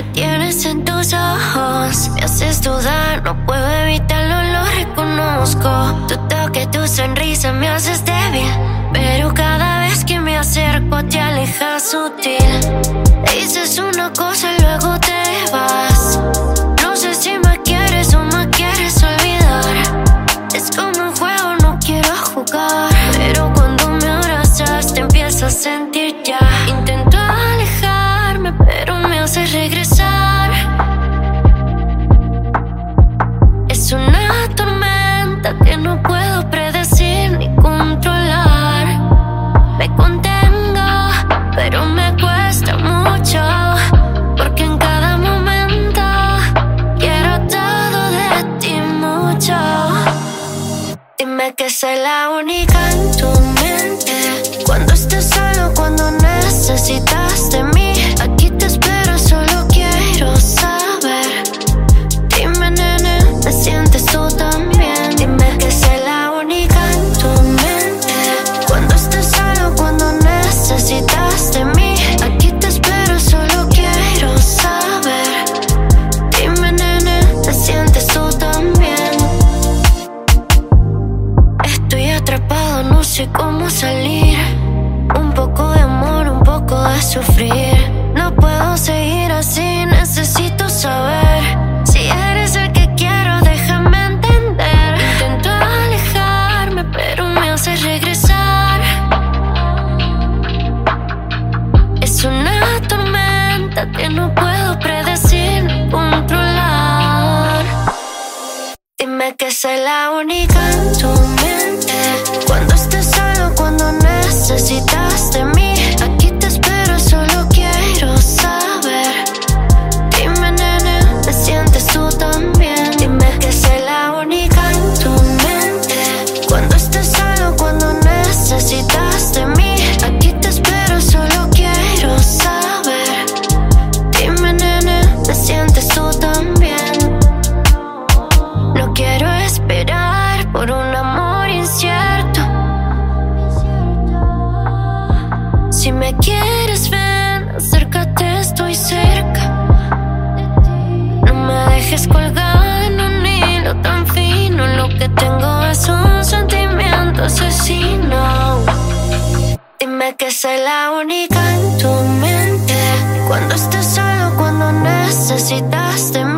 me tienes en tus ojos. Me haces dudar, no puedo evitarlo, lo reconozco. Tu toque, tu sonrisa me haces débil, pero cada vez que me acerco te alejas sutil. Dices una cosa y luego te vas. No sé si me quieres o me quieres olvidar. Es como un juego, no quiero jugar, pero cuando me abrazas te empiezo a sentir ya. Intento alejarme, pero me haces regresar. Es una tormenta que no puedo predecir ni controlar. Me contengo, pero me cuesta mucho, porque en cada momento quiero todo de ti mucho. Dime que soy la única en tu mente. Cuando estés solo, cuando necesitas de mí, aquí te espero, solo quiero saber. Dime, nene, ¿me sientes tú también? Dime que soy la única en tu mente. Cuando estés solo, cuando necesitas de mí, aquí te espero, solo quiero saber. Dime, nene, ¿me sientes tú también? Estoy atrapado, no sé cómo salir. Un poco de amor, un poco de sufrir. No puedo seguir así, necesito saber si eres el que quiero, déjame entender. Intento alejarme, pero me haces regresar. Es una tormenta que no puedo predecir ni controlar. Dime que soy la única en tu mente. Cuando estés solo, cuando necesitas de mí, aquí te espero, solo quiero saber. Dime, nene, ¿me sientes tú también? Dime que soy la única en tu mente. Cuando estés solo, cuando necesitas de mí, aquí te espero, solo quiero saber. Dime, nene, ¿me sientes tú también? No quiero esperar por un amor incierto. Si me quieres, ven, acércate, estoy cerca. No me dejes colgada en un hilo tan fino. Lo que tengo es un sentimiento asesino. Dime que soy la única en tu mente. Cuando estés solo, cuando necesitas de mí,